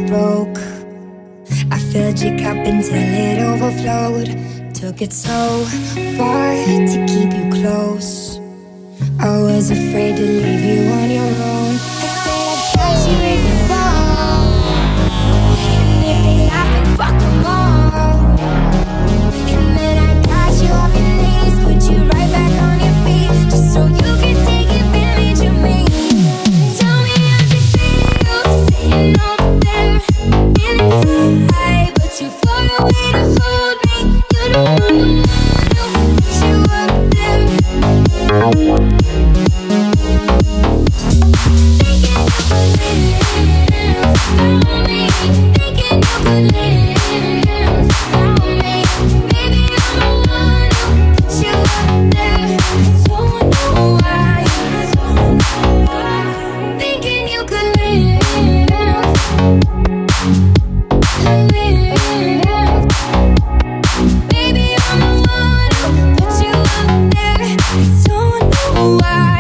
broke. I filled your cup until it overflowed. Took it so far to keep you close. I was afraid to leave you on your own. I said I'd catch you if you fall, and if they laugh, then fuck them all. And then I got you off your knees, put you right back on your feet, just so you can take advantage of me. Tell me how's it feel, sitting over there, feeling so high, but too far away to hold me. You don't want the one who put you up there. Thinking you could live without me. Maybe I'm the one who put you up there. Don't know why. Thinking you could live. Maybe I'm the one who put you up there. Don't know why.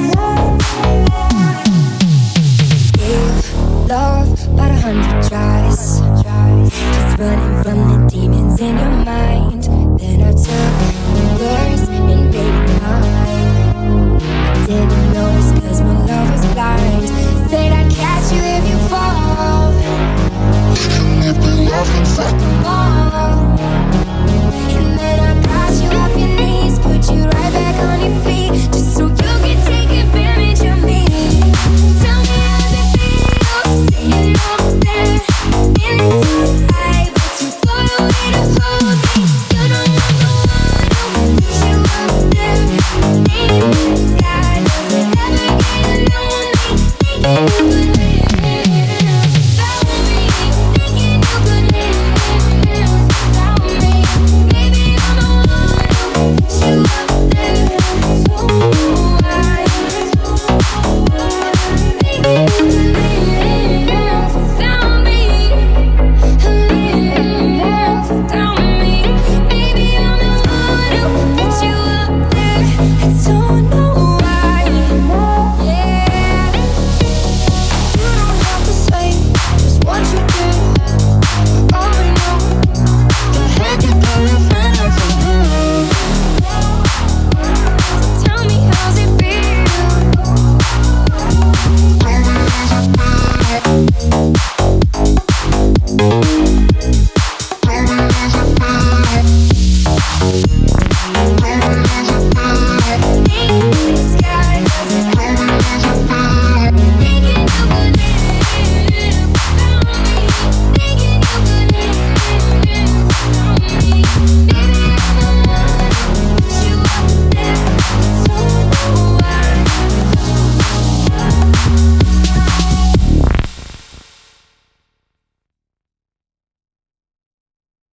Love about 100 tries, just running from the demons in your mind. Then I took yours and made mine. I didn't notice cause my love was blind. Said I'd catch you if you fall, and if they love can fuck them all. And then I got you off your knees, put you right back on your feet, just so you can take advantage of me. Tell me how's it feel, sitting over there, feeling so high, but too far away to hold me. You don't want the one who put you up there. Maybe the sky doesn't ever get lonely. Thinking you could live.